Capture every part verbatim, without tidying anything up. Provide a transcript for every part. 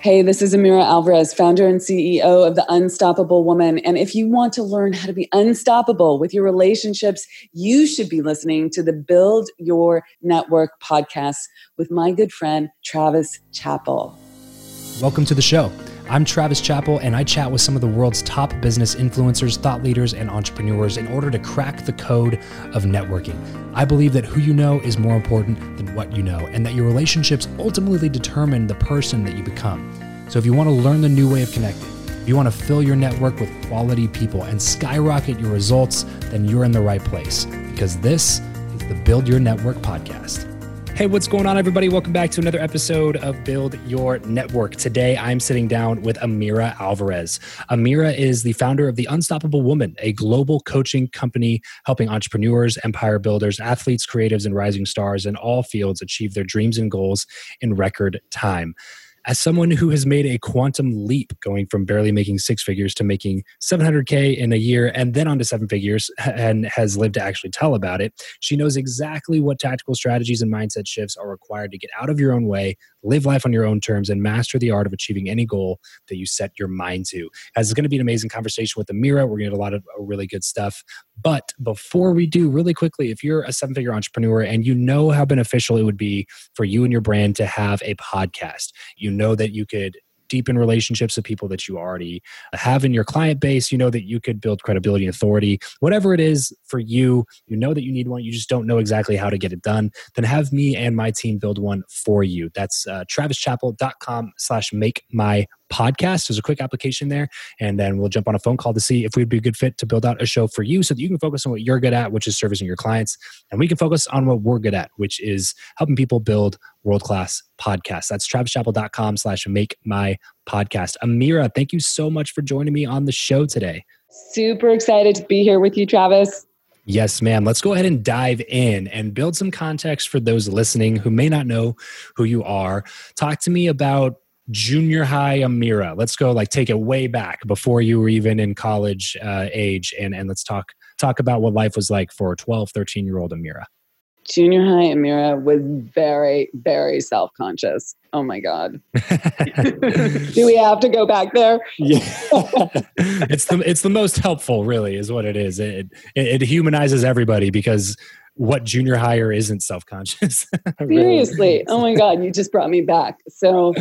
Hey, this is Amira Alvarez, founder and C E O of The Unstoppable Woman. And if you want to learn how to be unstoppable with your relationships, you should be listening to the Build Your Network podcast with my good friend, Travis Chappell. Welcome to the show. I'm Travis Chappell, and I chat with some of the world's top business influencers, thought leaders, and entrepreneurs in order to crack the code of networking. I believe that who you know is more important than what you know, and that your relationships ultimately determine the person that you become. So if you want to learn the new way of connecting, if you want to fill your network with quality people and skyrocket your results, then you're in the right place, because this is the Build Your Network podcast. Hey, what's going on, everybody? Welcome back to another episode of Build Your Network. Today, I'm sitting down with Amira Alvarez. Amira is the founder of The Unstoppable Woman, a global coaching company helping entrepreneurs, empire builders, athletes, creatives, and rising stars in all fields achieve their dreams and goals in record time. As someone who has made a quantum leap going from barely making six figures to making seven hundred K in a year and then on to seven figures and has lived to actually tell about it, she knows exactly what tactical strategies and mindset shifts are required to get out of your own way, live life on your own terms, and master the art of achieving any goal that you set your mind to. As it's going to be an amazing conversation with Amira. We're going to get a lot of really good stuff. But before we do, really quickly, if you're a seven-figure entrepreneur and you know how beneficial it would be for you and your brand to have a podcast, you know that you could deepen relationships with people that you already have in your client base. You know that you could build credibility and authority. Whatever it is for you, you know that you need one. You just don't know exactly how to get it done. Then have me and my team build one for you. That's uh, travischappell.com slash make my podcast. There's a quick application there, and then we'll jump on a phone call to see if we'd be a good fit to build out a show for you so that you can focus on what you're good at, which is servicing your clients, and we can focus on what we're good at, which is helping people build world-class podcasts. That's travischappell.com slash make my podcast. Amira, thank you so much for joining me on the show today. Super excited to be here with you, Travis. Yes, ma'am. Let's go ahead and dive in and build some context for those listening who may not know who you are. Talk to me about junior high Amira. Let's go like take it way back before you were even in college uh, age. And, and let's talk talk about what life was like for twelve, thirteen year old Amira. Junior high Amira was very, very self-conscious. Oh my God. Do we have to go back there? Yeah. it's the it's the most helpful, really, is what it is. It, it, it humanizes everybody because what junior higher isn't self-conscious? Seriously. Oh my God. You just brought me back. So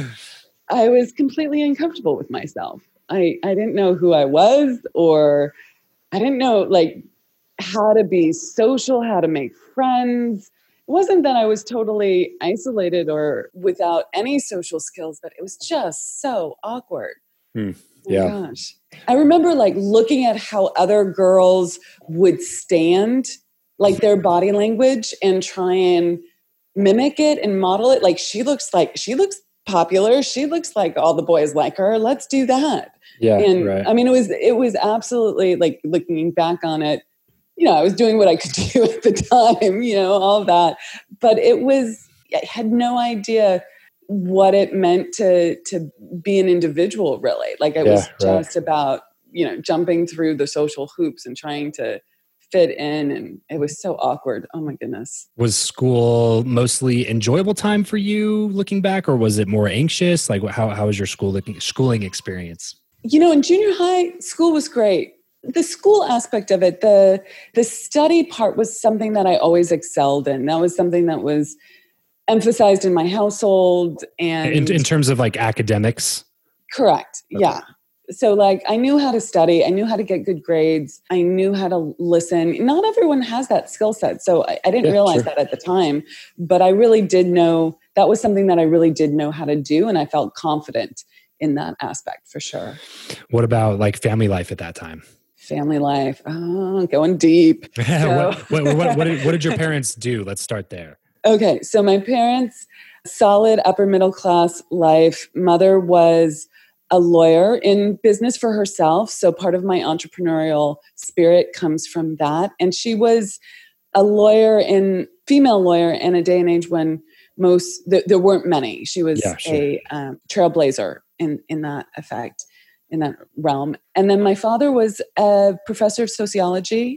I was completely uncomfortable with myself. I, I didn't know who I was, or I didn't know like how to be social, how to make friends. It wasn't that I was totally isolated or without any social skills, but it was just so awkward. Hmm. Yeah. Oh my gosh. I remember like looking at how other girls would stand, like their body language, and try and mimic it and model it. Like she looks like, she looks popular. She looks like all the boys like her. Let's do that. Yeah. And right. I mean, it was, it was absolutely like looking back on it, you know, I was doing what I could do at the time, you know, all of that, but it was, I had no idea what it meant to, to be an individual, really. Like it yeah, was just right. about, you know, jumping through the social hoops and trying to fit in. And it was so awkward. Oh my goodness. Was school mostly enjoyable time for you looking back, or was it more anxious? Like how, how was your school schooling experience? You know, in junior high, school was great. The school aspect of it, the the study part was something that I always excelled in. That was something that was emphasized in my household. And in, in terms of like academics? Correct. Okay. Yeah. So like I knew how to study. I knew how to get good grades. I knew how to listen. Not everyone has that skill set. So I, I didn't yeah, realize sure. that at the time, but I really did know that was something that I really did know how to do. And I felt confident in that aspect for sure. What about like family life at that time? Family life. Oh, going deep. So. what, what, what, what, did, what did your parents do? Let's start there. Okay. So my parents, solid upper middle class life. Mother was a lawyer in business for herself. So part of my entrepreneurial spirit comes from that. And she was a lawyer in female lawyer in a day and age when most, th- there weren't many. She was yeah, sure. a um, trailblazer in, in that effect, in that realm. And then my father was a professor of sociology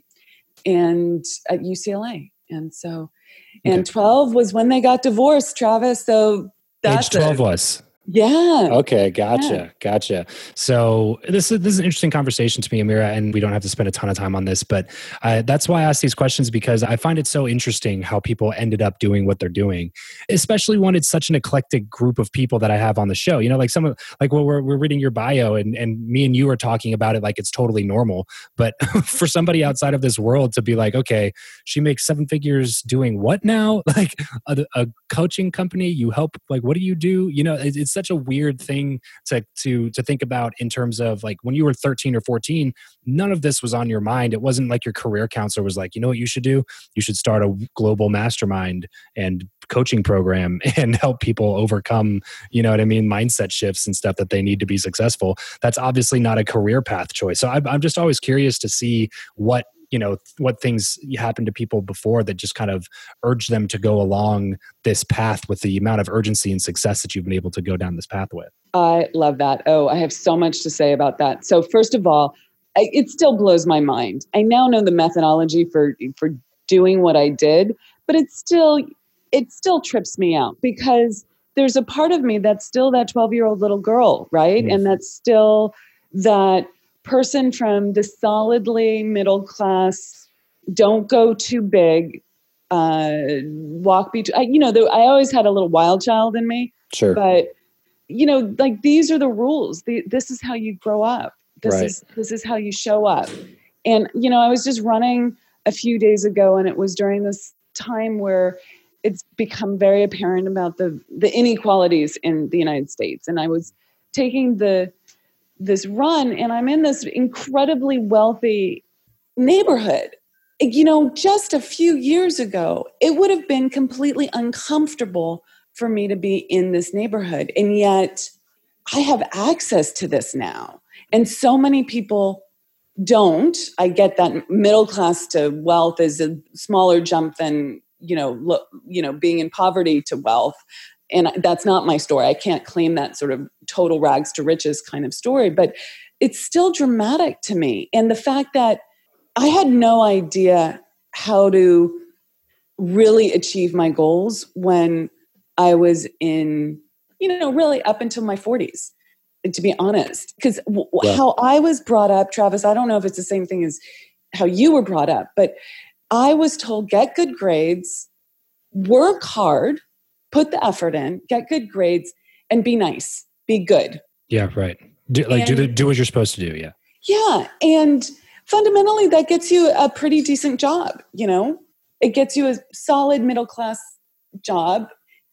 and at U C L A. And so, and okay. twelve was when they got divorced, Travis. So that's age twelve it. was. Yeah. Okay, gotcha, Yeah. gotcha. So this is this is an interesting conversation to me, Amira, and we don't have to spend a ton of time on this, but uh, that's why I ask these questions, because I find it so interesting how people ended up doing what they're doing, especially when it's such an eclectic group of people that I have on the show. You know, like some of like when we're we're reading your bio, and and me and you are talking about it like it's totally normal, but for somebody outside of this world to be like, okay, she makes seven figures doing what now? Like a, a coaching company, you help, like what do you do? You know, it, it's such a weird thing to to to think about in terms of like when you were thirteen or fourteen, none of this was on your mind. It wasn't like your career counselor was like, you know what you should do? You should start a global mastermind and coaching program and help people overcome, you know what I mean, mindset shifts and stuff that they need to be successful. That's obviously not a career path choice. So I'm, I'm just always curious to see what, you know, what things happened to people before that just kind of urged them to go along this path with the amount of urgency and success that you've been able to go down this path with. I love that. Oh, I have so much to say about that. So first of all, I, it still blows my mind. I now know the methodology for for doing what I did, but it still it still trips me out because there's a part of me that's still that twelve-year-old little girl, right? Mm. And that's still that person from the solidly middle class, don't go too big, uh, walk between, you know, the, I always had a little wild child in me. Sure. But, you know, like these are the rules. The, this is how you grow up. This right. is, this is how you show up. And, you know, I was just running a few days ago, and it was during this time where it's become very apparent about the, the inequalities in the United States. And I was taking the, this run, and I'm in this incredibly wealthy neighborhood. You know, just a few years ago, it would have been completely uncomfortable for me to be in this neighborhood. And yet I have access to this now. And so many people don't. I get that middle class to wealth is a smaller jump than, you know, look, you know, being in poverty to wealth. And that's not my story. I can't claim that sort of total rags to riches kind of story, but it's still dramatic to me. And the fact that I had no idea how to really achieve my goals when I was in, you know, really up until my forties, to be honest. Because w- yeah. how I was brought up, Travis, I don't know if it's the same thing as how you were brought up, but I was told, get good grades, work hard, put the effort in, get good grades, and be nice, be good. Yeah, right. Do, like and, do the, do what you're supposed to do. Yeah. Yeah, and fundamentally, that gets you a pretty decent job. You know, it gets you a solid middle class job,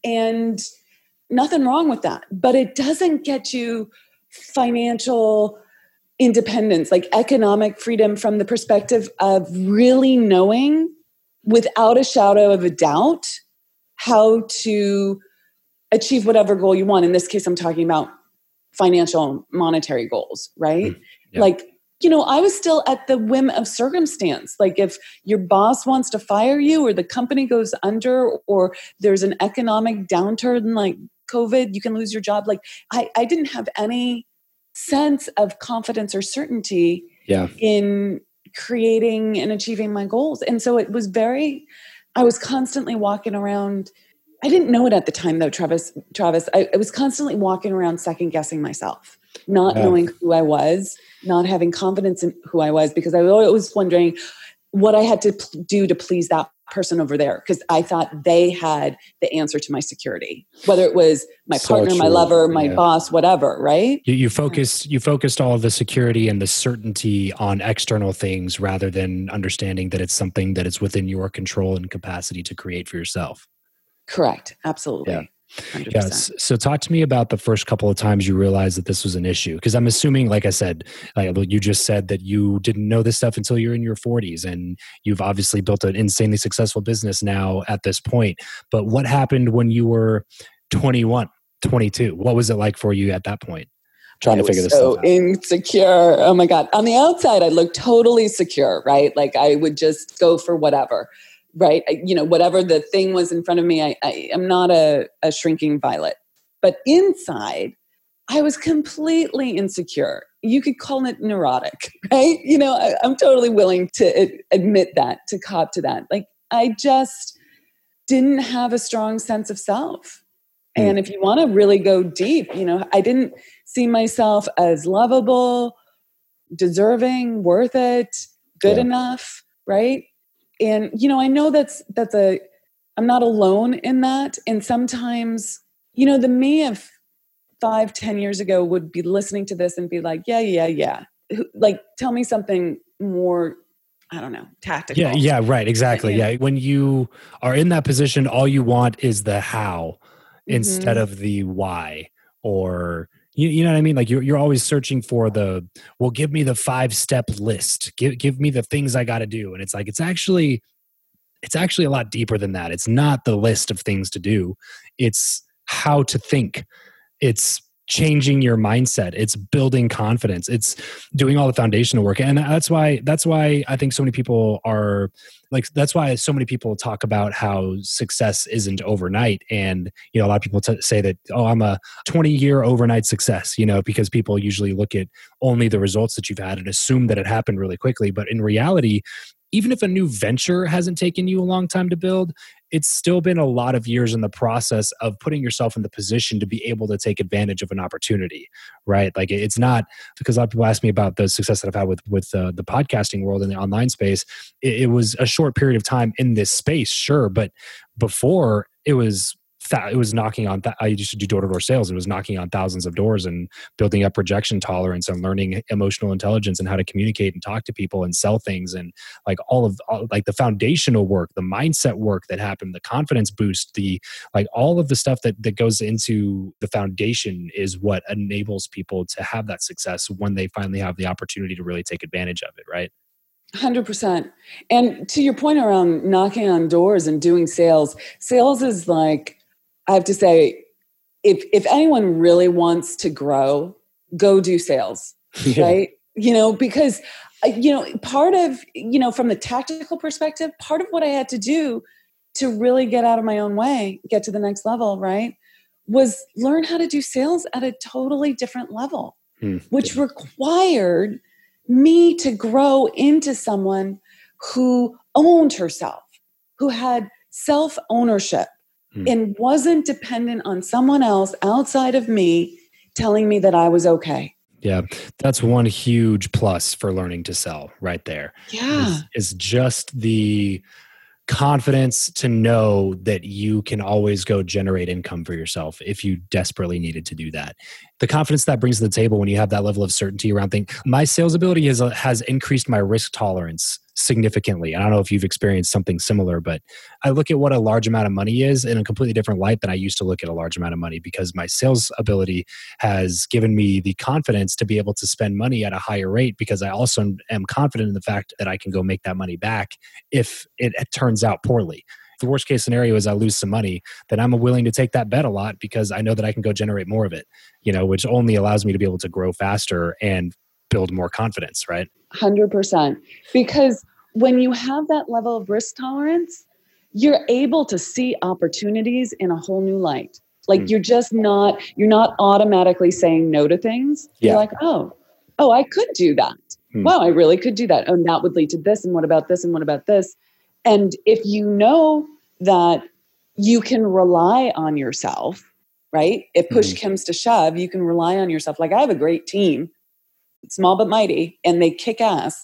and nothing wrong with that. But it doesn't get you financial independence, like economic freedom, from the perspective of really knowing, without a shadow of a doubt, how to achieve whatever goal you want. In this case, I'm talking about financial, monetary goals, right? Mm, yeah. Like, you know, I was still at the whim of circumstance. Like if your boss wants to fire you, or the company goes under, or there's an economic downturn like COVID, you can lose your job. Like I, I didn't have any sense of confidence or certainty yeah. in creating and achieving my goals. And so it was very, I was constantly walking around. I didn't know it at the time though, Travis, Travis, I, I was constantly walking around second guessing myself, not yeah. knowing who I was, not having confidence in who I was, because I was always wondering what I had to p- do to please that person over there. Cause I thought they had the answer to my security, whether it was my so partner, true. my lover, my yeah. boss, whatever. Right. You, you focused, you focused all of the security and the certainty on external things rather than understanding that it's something that is within your control and capacity to create for yourself. Correct. Absolutely. Yeah. Yes. So talk to me about the first couple of times you realized that this was an issue. Because I'm assuming, like I said, like you just said that you didn't know this stuff until you're in your forties, and you've obviously built an insanely successful business now at this point. But what happened when you were twenty-one, twenty-two? What was it like for you at that point? Trying I to figure this so stuff out. Insecure. Oh my God. On the outside, I looked totally secure, right? Like I would just go for whatever. Right. I, you know, whatever the thing was in front of me, I, I am not a, a shrinking violet, but inside I was completely insecure. You could call it neurotic, right? You know, I, I'm totally willing to admit that, to cop to that. Like I just didn't have a strong sense of self. And if you want to really go deep, you know, I didn't see myself as lovable, deserving, worth it, good Yeah. enough, right? And, you know, I know that's, that's a, I'm not alone in that. And sometimes, you know, the me of five, ten years ago would be listening to this and be like, yeah, yeah, yeah. Like, tell me something more, I don't know, tactical. Yeah, yeah, right, exactly. Yeah. Yeah, when you are in that position, all you want is the how Mm-hmm. instead of the why, or you, you know what I mean? Like you're you're always searching for the, well, give me the five step list, give give me the things I got to do, and it's like it's actually it's actually a lot deeper than that. It's not the list of things to do; it's how to think. It's changing your mindset. It's building confidence. It's doing all the foundational work. And that's why, that's why I think so many people are like, that's why so many people talk about how success isn't overnight. And, you know, a lot of people t- say that, oh, I'm a twenty year overnight success, you know, because people usually look at only the results that you've had and assume that it happened really quickly. But in reality, even if a new venture hasn't taken you a long time to build, it's still been a lot of years in the process of putting yourself in the position to be able to take advantage of an opportunity, right? Like it's not, because a lot of people ask me about the success that I've had with with uh, the podcasting world and the online space. It, it was a short period of time in this space, sure, but before it was it was knocking on, th- I used to do door-to-door sales. It was knocking on thousands of doors and building up rejection tolerance and learning emotional intelligence and how to communicate and talk to people and sell things. And like all of all, like the foundational work, the mindset work that happened, the confidence boost, the like all of the stuff that, that goes into the foundation is what enables people to have that success when they finally have the opportunity to really take advantage of it. Right. one hundred percent. And to your point around knocking on doors and doing sales, sales is like, I have to say, if if anyone really wants to grow, go do sales, Yeah. right? You know, because, you know, part of, you know, from the tactical perspective, part of what I had to do to really get out of my own way, get to the next level, right, was learn how to do sales at a totally different level, Hmm. which Yeah. required me to grow into someone who owned herself, who had self-ownership, Hmm. and wasn't dependent on someone else outside of me telling me that I was okay. Yeah, that's one huge plus for learning to sell right there. Yeah. Is, is just the confidence to know that you can always go generate income for yourself if you desperately needed to do that. The confidence that brings to the table when you have that level of certainty around things. My sales ability has, has increased my risk tolerance significantly. I don't know if you've experienced something similar, but I look at what a large amount of money is in a completely different light than I used to look at a large amount of money, because my sales ability has given me the confidence to be able to spend money at a higher rate, because I also am confident in the fact that I can go make that money back if it turns out poorly. The worst case scenario is I lose some money, then I'm willing to take that bet a lot because I know that I can go generate more of it, you know, which only allows me to be able to grow faster and build more confidence, right? one hundred percent. Because when you have that level of risk tolerance, you're able to see opportunities in a whole new light. Like mm. you're just not, you're not automatically saying no to things. Yeah. You're like, oh, oh, I could do that. Mm. Wow, I really could do that. Oh, and that would lead to this. And what about this? And what about this? And if you know that you can rely on yourself, right? If push mm. comes to shove, you can rely on yourself. Like I have a great team, small but mighty, and they kick ass.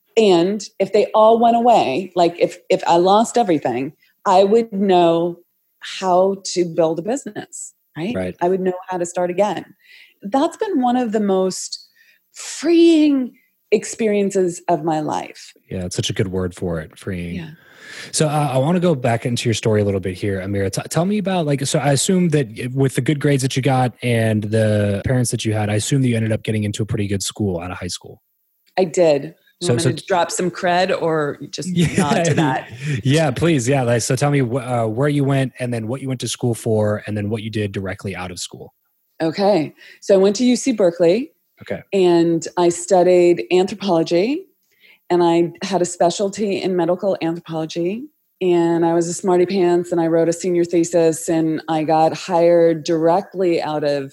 And if they all went away, like if if I lost everything, I would know how to build a business, right? Right. I would know how to start again. That's been one of the most freeing experiences of my life. Yeah, it's such a good word for it, freeing. Yeah. So uh, I want to go back into your story a little bit here, Amira. T- tell me about, like, so I assume that with the good grades that you got and the parents that you had, I assume that you ended up getting into a pretty good school out of high school. I did. You so, want so me to drop some cred or just yeah, nod to that? Yeah, please. Yeah. Like, so tell me uh, where you went and then what you went to school for and then what you did directly out of school. Okay. So I went to U C Berkeley. Okay. And I studied anthropology, and I had a specialty in medical anthropology. And I was a smarty pants, and I wrote a senior thesis, and I got hired directly out of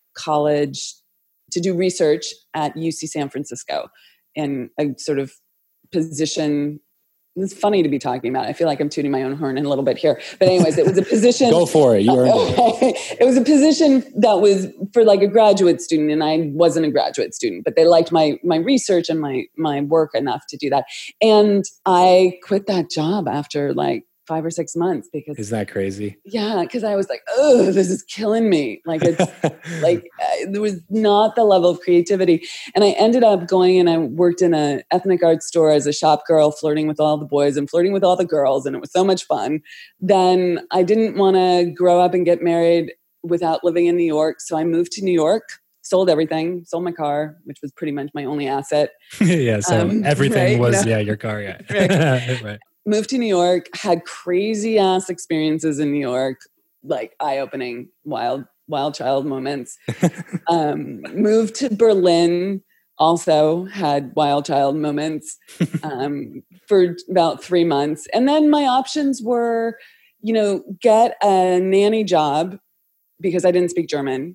college to do research at U C San Francisco in a sort of position it's funny to be talking about. I feel like I'm tooting my own horn in a little bit here. But anyways, it was a position. Go for it. You earned it. It was a position that was for like a graduate student, and I wasn't a graduate student, but they liked my my research and my my work enough to do that. And I quit that job after like five or six months because isn't that crazy? Yeah, because I was like, oh, this is killing me. Like it's like uh, there was not the level of creativity, and I ended up going and I worked in a ethnic art store as a shop girl, flirting with all the boys and flirting with all the girls, and it was so much fun. Then I didn't want to grow up and get married without living in New York, so I moved to New York. Sold everything, sold my car, which was pretty much my only asset. yeah, so um, right? everything was, no. yeah, your car, yeah. right. right. Moved to New York, had crazy ass experiences in New York, like eye-opening, wild, wild child moments. um, moved to Berlin, also had wild child moments um, for about three months. And then my options were, you know, get a nanny job because I didn't speak German,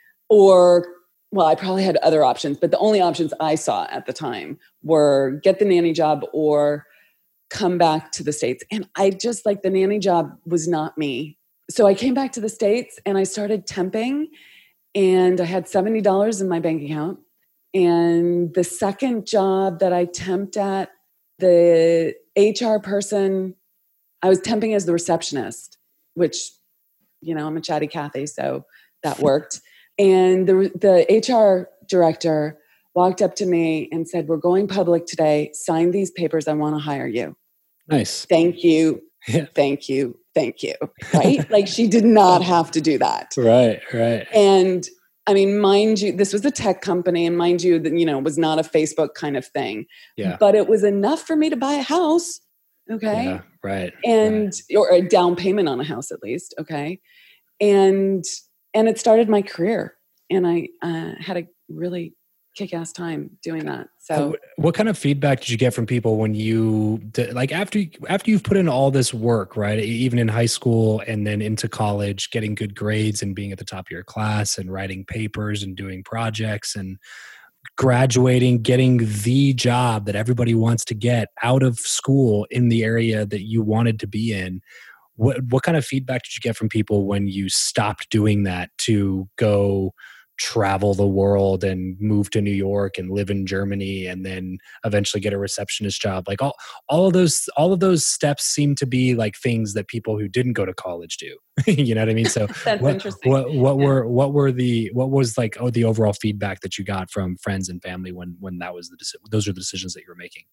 or well, I probably had other options, but the only options I saw at the time were get the nanny job or come back to the States. And I just like the nanny job was not me. So I came back to the States and I started temping, and I had seventy dollars in my bank account. And the second job that I temped at, the H R person, I was temping as the receptionist, which, you know, I'm a chatty Cathy, so that worked. And the the H R director walked up to me and said, we're going public today. Sign these papers. I want to hire you. Nice. Thank you. Yeah. Thank you. Thank you. Right? Like she did not have to do that. Right. Right. And I mean, mind you, this was a tech company, and mind you, that, you know, was not a Facebook kind of thing. Yeah. But it was enough for me to buy a house. Okay. Yeah. Right. And, right. or a down payment on a house at least. Okay. And, and it started my career, and I uh, had a really kick-ass time doing that. So what kind of feedback did you get from people when you did, like after after you've put in all this work, right? Even in high school and then into college, getting good grades and being at the top of your class and writing papers and doing projects and graduating, getting the job that everybody wants to get out of school in the area that you wanted to be in. What what kind of feedback did you get from people when you stopped doing that to go travel the world and move to New York and live in Germany and then eventually get a receptionist job? Like all, all of those, all of those steps seem to be like things that people who didn't go to college do. You know what I mean? So that's what, interesting. What, what yeah. were, what were the, what was like, oh, the overall feedback that you got from friends and family when, when that was the, those are the decisions that you were making?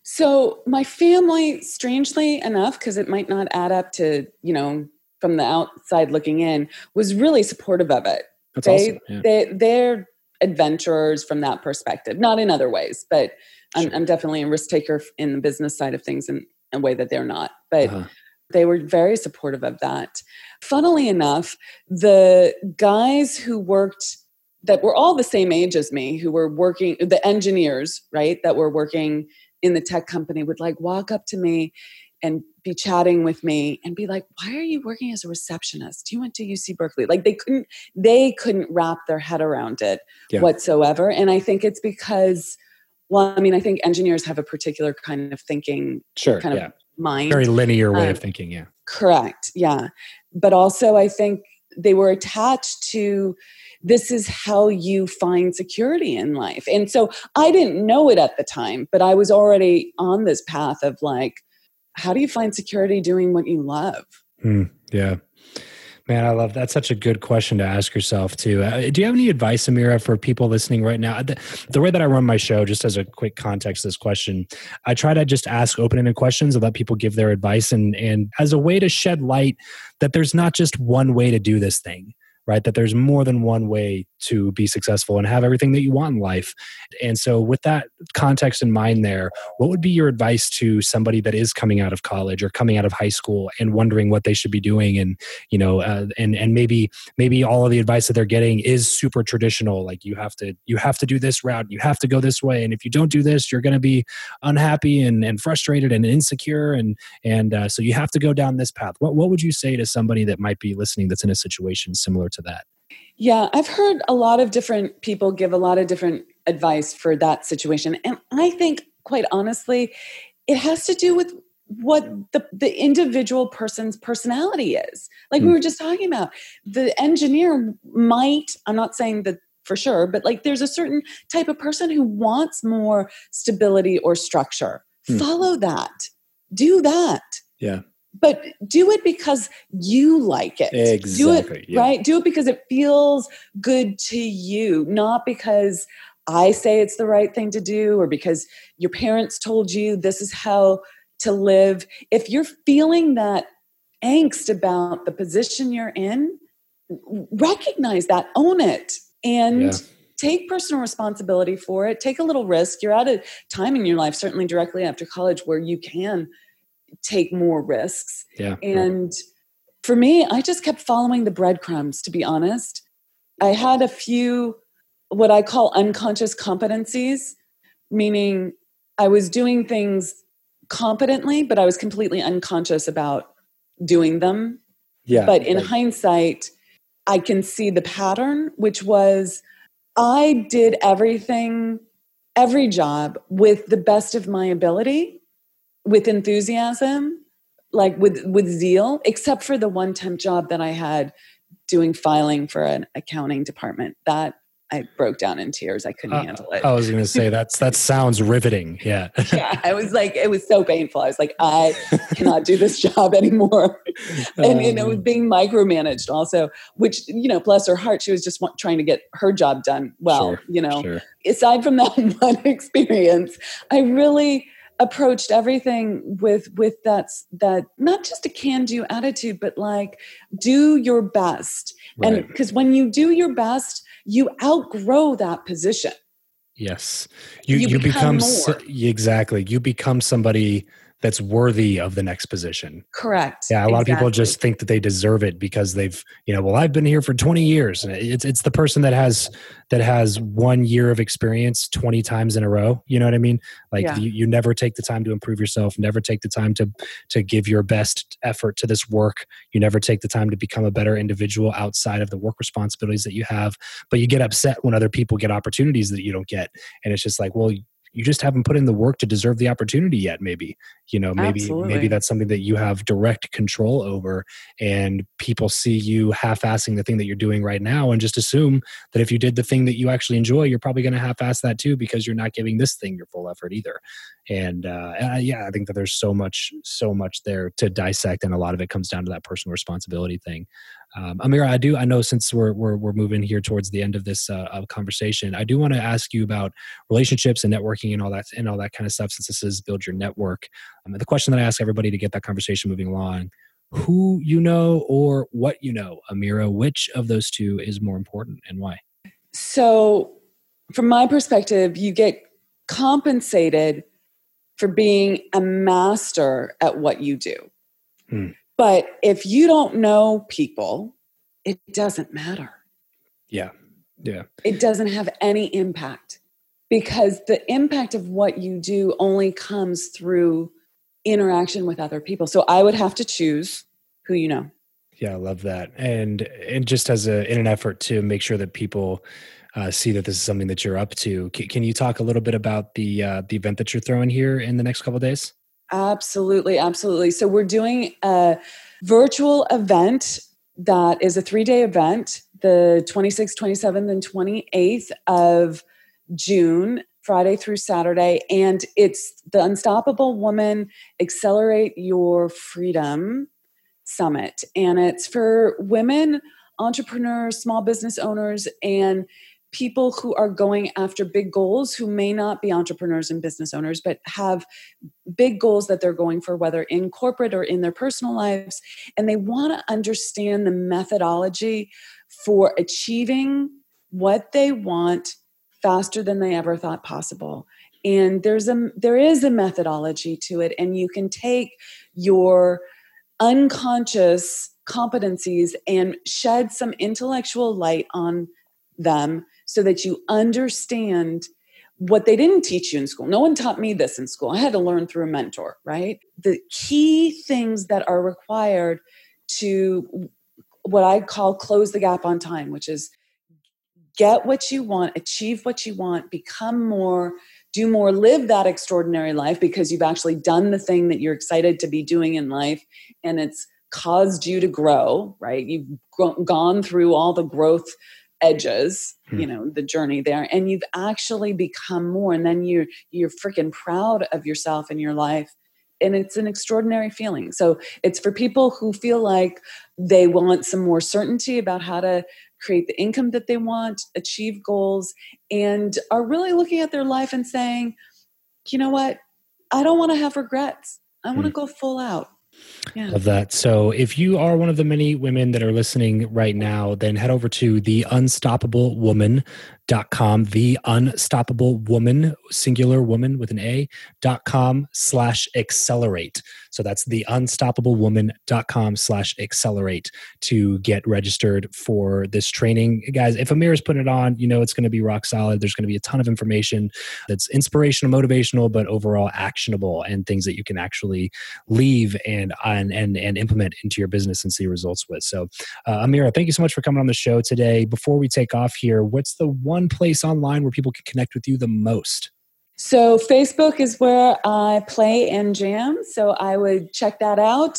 So my family, strangely enough, because it might not add up to, you know, from the outside looking in, was really supportive of it. That's they, awesome. Yeah. they, they're adventurers from that perspective, not in other ways, but I'm, Sure. I'm definitely a risk taker in the business side of things in a way that they're not, but Uh-huh. they were very supportive of that. Funnily enough, the guys who worked, that were all the same age as me, who were working, the engineers, right, that were working in the tech company would like walk up to me and be chatting with me and be like, why are you working as a receptionist? You went to U C Berkeley. Like they couldn't, they couldn't wrap their head around it Yeah. whatsoever. And I think it's because, well, I mean, I think engineers have a particular kind of thinking, Sure. kind yeah. of mind. Very linear way um, of thinking. Yeah. Correct. Yeah. But also I think they were attached to, this is how you find security in life. And so I didn't know it at the time, but I was already on this path of like, how do you find security doing what you love? Mm, yeah. Man, I love that's such a good question to ask yourself too. Uh, do you have any advice, Amira, for people listening right now? The, the way that I run my show, just as a quick context to this question, I try to just ask open-ended questions and let people give their advice, and and as a way to shed light that there's not just one way to do this thing, right? That there's more than one way to be successful and have everything that you want in life. And so with that context in mind there, what would be your advice to somebody that is coming out of college or coming out of high school and wondering what they should be doing? And, you know, uh, and, and maybe, maybe all of the advice that they're getting is super traditional. Like you have to, you have to do this route, you have to go this way. And if you don't do this, you're going to be unhappy and, and frustrated and insecure. And, and uh, so you have to go down this path. What, what would you say to somebody that might be listening that's in a situation similar to that? Yeah, I've heard a lot of different people give a lot of different advice for that situation. And I think, quite honestly, it has to do with what the, the individual person's personality is. Like mm. we were just talking about, the engineer might, I'm not saying that for sure, but like there's a certain type of person who wants more stability or structure. Mm. Follow that. Do that. Yeah. But do it because you like it. Exactly. Do it, yeah. right? Do it because it feels good to you, not because I say it's the right thing to do or because your parents told you this is how to live. If you're feeling that angst about the position you're in, recognize that, own it, and yeah. take personal responsibility for it. Take a little risk. You're at a time in your life, certainly directly after college, where you can take more risks. Yeah. And for me, I just kept following the breadcrumbs, to be honest. I had a few what I call unconscious competencies, meaning I was doing things competently, but I was completely unconscious about doing them. Yeah. But in right. hindsight, I can see the pattern, which was I did everything, every job with the best of my ability, with enthusiasm, like with, with zeal, except for the one temp job that I had doing filing for an accounting department. That I broke down in tears. I couldn't uh, handle it. I was going to say that's, that sounds riveting. Yeah. yeah. I was like, it was so painful. I was like, I cannot do this job anymore. and, um, and it was being micromanaged also, which, you know, bless her heart, she was just want, trying to get her job done well, sure, you know. Sure. Aside from that one experience, I really approached everything with with that that not just a can-do attitude, but like do your best. Right. And because when you do your best, you outgrow that position. Yes, you you, you become, become more. exactly. You become somebody that's worthy of the next position. Correct. Yeah, a lot exactly. of people just think that they deserve it because they've, you know, well, I've been here for twenty years. It's it's the person that has that has one year of experience twenty times in a row. You know what I mean? Like yeah. you, you never take the time to improve yourself. Never take the time to to give your best effort to this work. You never take the time to become a better individual outside of the work responsibilities that you have. But you get upset when other people get opportunities that you don't get, and it's just like, well, you just haven't put in the work to deserve the opportunity yet. Maybe, you know, maybe, Absolutely. maybe that's something that you have direct control over, and people see you half-assing the thing that you're doing right now and just assume that if you did the thing that you actually enjoy, you're probably going to half-ass that too, because you're not giving this thing your full effort either. And, uh, and yeah, I think that there's so much, so much there to dissect. And a lot of it comes down to that personal responsibility thing. Um, Amira, I do. I know since we're we're we're moving here towards the end of this uh, conversation, I do want to ask you about relationships and networking and all that and all that kind of stuff. Since this is build your network, um, the question that I ask everybody to get that conversation moving along: who you know or what you know, Amira? Which of those two is more important and why? So, from my perspective, you get compensated for being a master at what you do. Hmm. But if you don't know people, it doesn't matter. Yeah. Yeah. It doesn't have any impact, because the impact of what you do only comes through interaction with other people. So I would have to choose who you know. Yeah, I love that. And and just as a in an effort to make sure that people uh, see that this is something that you're up to, can, can you talk a little bit about the uh, the event that you're throwing here in the next couple of days? Absolutely. Absolutely. So we're doing a virtual event that is a three-day event, the twenty-sixth, twenty-seventh, and twenty-eighth of June, Friday through Saturday. And it's the Unstoppable Woman Accelerate Your Freedom Summit. And it's for women, entrepreneurs, small business owners, and people who are going after big goals, who may not be entrepreneurs and business owners, but have big goals that they're going for, whether in corporate or in their personal lives. And they want to understand the methodology for achieving what they want faster than they ever thought possible. And there's a, there is a methodology to it. And you can take your unconscious competencies and shed some intellectual light on them so that you understand what they didn't teach you in school. No one taught me this in school. I had to learn through a mentor, right? The key things that are required to what I call close the gap on time, which is get what you want, achieve what you want, become more do more, live that extraordinary life because you've actually done the thing that you're excited to be doing in life and it's caused you to grow, right? You've gro- gone through all the growth edges, hmm. you know, the journey there, and you've actually become more. And then you're, you're freaking proud of yourself and your life. And it's an extraordinary feeling. So it's for people who feel like they want some more certainty about how to create the income that they want, achieve goals, and are really looking at their life and saying, you know what? I don't want to have regrets. I want to mm. go full out. Yeah. Love that. So if you are one of the many women that are listening right now, then head over to the unstoppable woman dot com, the unstoppable woman, singular woman with an A, dot com slash accelerate. So that's the unstoppable woman dot com slash accelerate to get registered for this training. Guys, if Amira's putting it on, you know it's going to be rock solid. There's going to be a ton of information that's inspirational, motivational, but overall actionable and things that you can actually leave and and and, and implement into your business and see results with. So uh, Amira, thank you so much for coming on the show today. Before we take off here, what's the one place online where people can connect with you the most? So Facebook is where I play and jam. So I would check that out.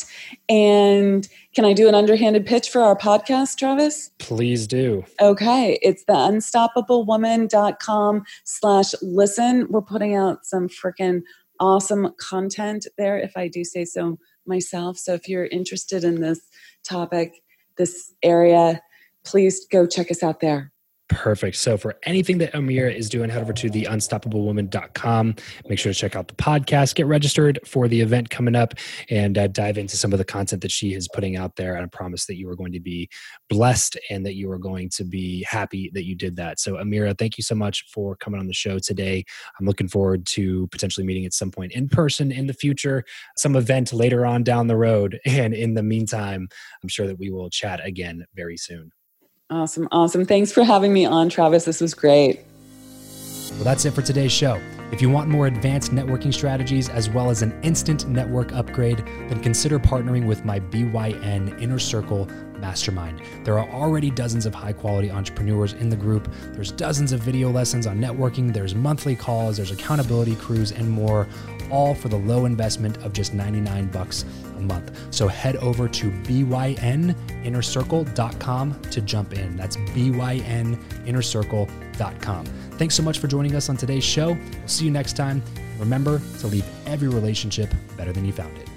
And can I do an underhanded pitch for our podcast, Travis? Please do. Okay. It's the unstoppable woman dot com slash listen. We're putting out some freaking awesome content there, if I do say so myself. So if you're interested in this topic, this area, please go check us out there. Perfect. So for anything that Amira is doing, head over to the unstoppable woman dot com. Make sure to check out the podcast, get registered for the event coming up, and uh, dive into some of the content that she is putting out there. And I promise that you are going to be blessed and that you are going to be happy that you did that. So Amira, thank you so much for coming on the show today. I'm looking forward to potentially meeting at some point in person in the future, some event later on down the road. And in the meantime, I'm sure that we will chat again very soon. Awesome. Awesome. Thanks for having me on, Travis. This was great. Well, that's it for today's show. If you want more advanced networking strategies as well as an instant network upgrade, then consider partnering with my B Y N Inner Circle Mastermind. There are already dozens of high-quality entrepreneurs in the group. There's dozens of video lessons on networking. There's monthly calls. There's accountability crews and more, all for the low investment of just ninety-nine bucks a month. So head over to B Y N inner circle dot com to jump in. That's B Y N inner circle dot com. Thanks so much for joining us on today's show. We'll see you next time. Remember to leave every relationship better than you found it.